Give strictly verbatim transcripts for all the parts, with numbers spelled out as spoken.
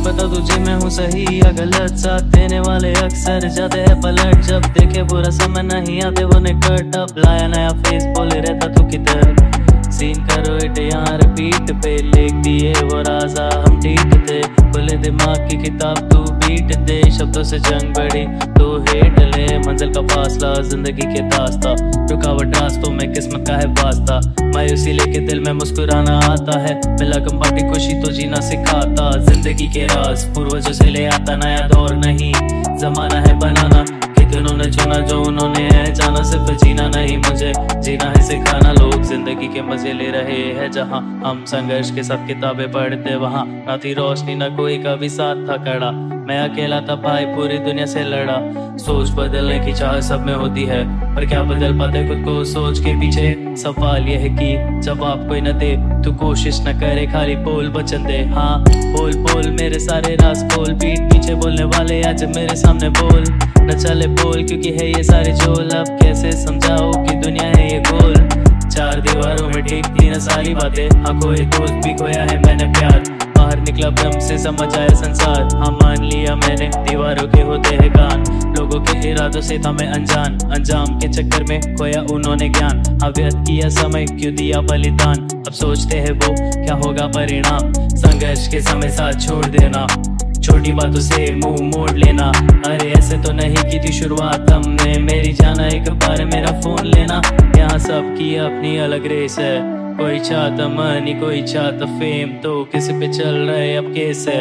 पता तुझे मैं हूँ सही या गलत, साथ देने वाले अक्सर जाते हैं पलट, जब देखे बुरा समय नहीं आते वो निकट। अब लाया नया फेस बोले रहता तू किधर, सीन करो इट यहाँ रिपीट पे, लिख दिए वो राजा हम ठीक थे, खुले दिमाग की किताब तू बीट दे, शब्दों से जंग बढ़ी तू हेट ले, मंजिल का फासला जिंदगी के दास्ता, रुकावट रास्तों में किस्मत का है वास्ता, मायूसी लेके दिल में मुस्कुराना आता है, मिला गम बाटी खुशी तो जीना सिखाता, जिंदगी के राज पूर्वजों से ले आता नया दौर नहीं, जमाना है बनाना उन्होंने चुना जो उन्होंने है जाना, सिर्फ जीना नहीं मुझे जीना है सिखाना, लोग जिंदगी के मजे ले रहे हैं जहां हम संघर्ष के साथ किताबें पढ़ते वहां, ना थी रोशनी ना कोई कभी साथ था खड़ा, मैं अकेला था भाई पूरी दुनिया से लड़ा, सोच बदलने की चाह सब में होती है पर क्या बदल पाते खुद को सोच के पीछे, सवाल यह है कि जवाब कोई न दे तू कोशिश न करे खाली बोल वचन दे, हाँ बोल बोल मेरे सारे राज बोल, पीठ पीछे बोलने वाले आज मेरे सामने बोल न चले बोल क्योंकि है ये सारे झोल, अब कैसे समझाओ कि दुनिया है ये गोल, चार दीवारों में ठीक थी न सारी बातें, हाँ कोई दोस्त भी खोया है मैंने प्यार, बाहर निकला भ्रम से समझ आया संसार, हाँ मान लिया मैंने दीवारों के होते हैं कान, लोगों के इरादों से था मैं अनजान, अंजाम के चक्कर में खोया उन्होंने ज्ञान, हाँ व्यर्थ किया समय क्यों दिया बलिदान, अब सोचते हैं वो क्या होगा परिणाम, संघर्ष के समय साथ छोड़ देना, छोटी बातों से मुंह मोड़ लेना, अरे ऐसे तो नहीं की थी शुरुआत हमने, मेरी जाना एक बार मेरा फोन लेना, यहाँ सबकी अपनी अलग रेस है, कोई चाहता मनी कोई चाहता फेम, तो किसी पे चल रहे अब केस है,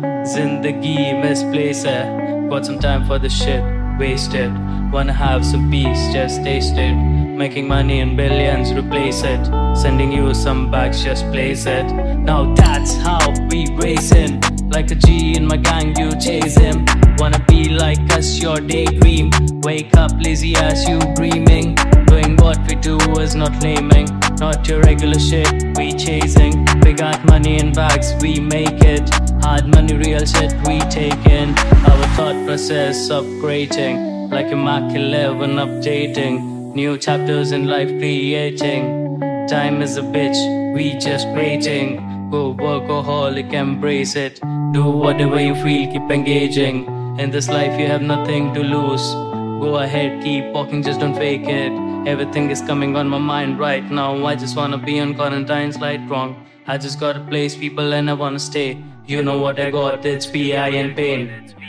जिंदगी मिसप्लेस है, got some time for this shit, wasted, wanna have some peace, just taste it, making money in billions, replace it, sending you some bags, just place it, now that's how we racing, like a G in my gang you chase him, wanna be like us your daydream, wake up lazy ass you dreaming, doing what we do is not naming, not your regular shit we chasing, we got money in bags we make it, hard money real shit we taking, our thought process upgrading, like a Mac eleven updating, new chapters in life creating, time is a bitch we just waiting, go workaholic embrace it, do whatever you feel keep engaging, in this life you have nothing to lose, go ahead keep walking just don't fake it, everything is coming on my mind right now, I just wanna be on quarantine slight wrong, I just gotta place people and I wanna stay, you know what I got, it's P I and pain.